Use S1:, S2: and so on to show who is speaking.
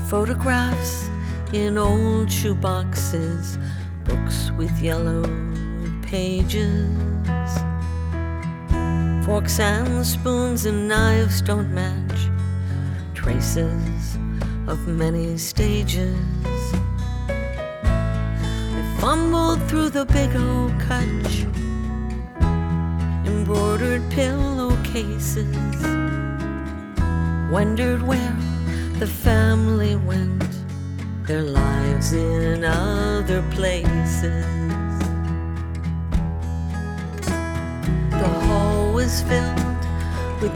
S1: Photographs in old shoeboxes, books with yellowed pages. Forks and spoons and knives don't match, traces of many stages. I fumbled through the big old hutch, embroidered pillowcases, wondered where the family went, their lives in other places. The hall was filled